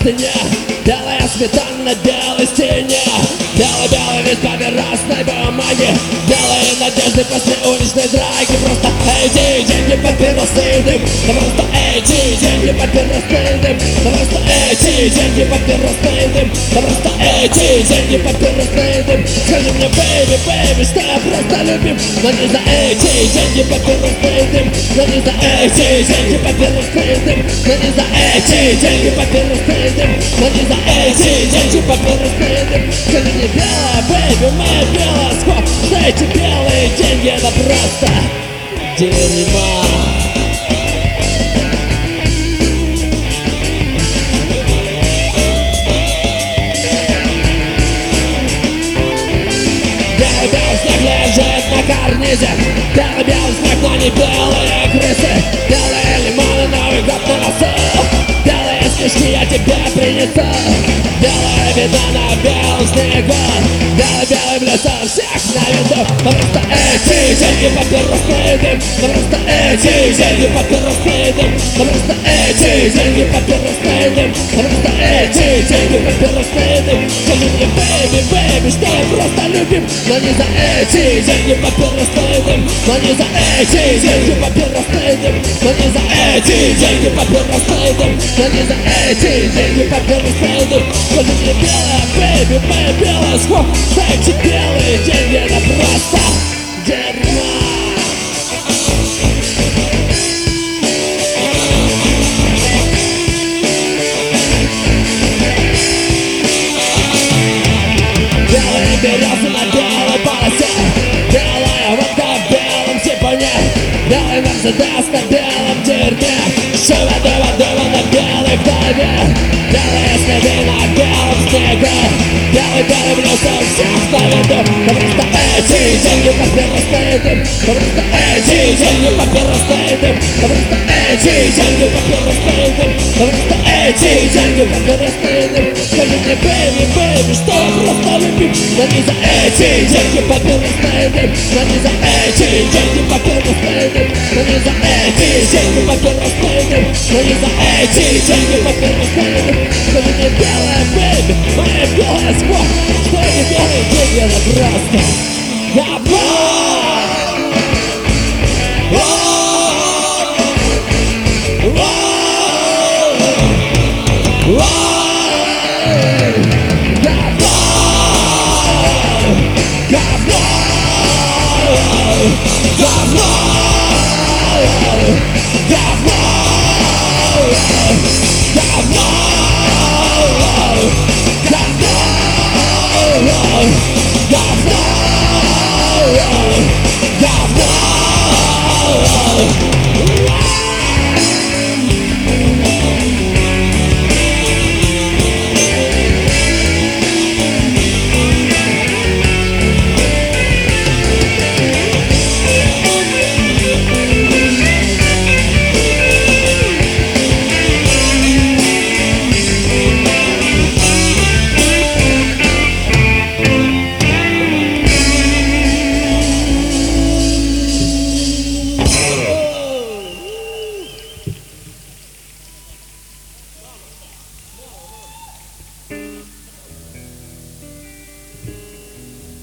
простыня, белая сметана на белой стене, белый-белый весь папиросной бумаги, белые надежды после уличной драки. Просто эти деньги папиросный дым, да просто эти деньги папиросный дым, да просто эти деньги папиросный дым, да просто эти деньги папиросный дым. Скажи мне, бэйби, бэйби, что я просто любим, но не за эти деньги папиросный дым, но не за эти деньги папиросный дым, но не за эти деньги папиросный дым, но не за эти деньги папиросный дым. Скажи мне, белая, бэйби, моя белая скоп, что эти белые деньги это просто дерьмо. Белый-белый снег лежит на карнизе, белый-белый снег, но не белые крысы, белые лимоны, Новый год на носу, белые снежки я тебе принесу, белая беда на белом снегу, белый-белый блесок всех на виду. Но просто эти деньги папиросный дым, но просто эти деньги папиросный дым, но просто эти деньги папиросный дым, но просто эти деньги папиросный дым. Скажи мне, бэйби, бэйби, что я просто любим, но не за эти деньги папиросный дым, но не за эти деньги папиросный дым, но не за эти деньги папиросный дым, но не за эти деньги папиросный дым. Скажи мне, белая, бэйби, моя белая скоп, что эти белые деньги это просто дерьмо. Белые березы на белой полосе, белая вода в белом типоне, белый мерседес на белом дерьме, шива-дыва-дыва на белой голове, белые следы на белом снегу, белый-белый блесок всех на виду. Да просто эти деньги папиросный дым, да просто эти деньги папиросный дым, да просто эти деньги папиросный дым, да просто эти деньги папиросный дым. Скажи мне, бэйби, бэйби, что я просто любим, но не за эти деньги папиросный дым, но не за эти деньги папиросный дым, но не за эти деньги папиросный дым, но не за эти деньги папиросный дым. Скажи мне, белая, бэйби, моя белая скоп, что эти белые деньги это просто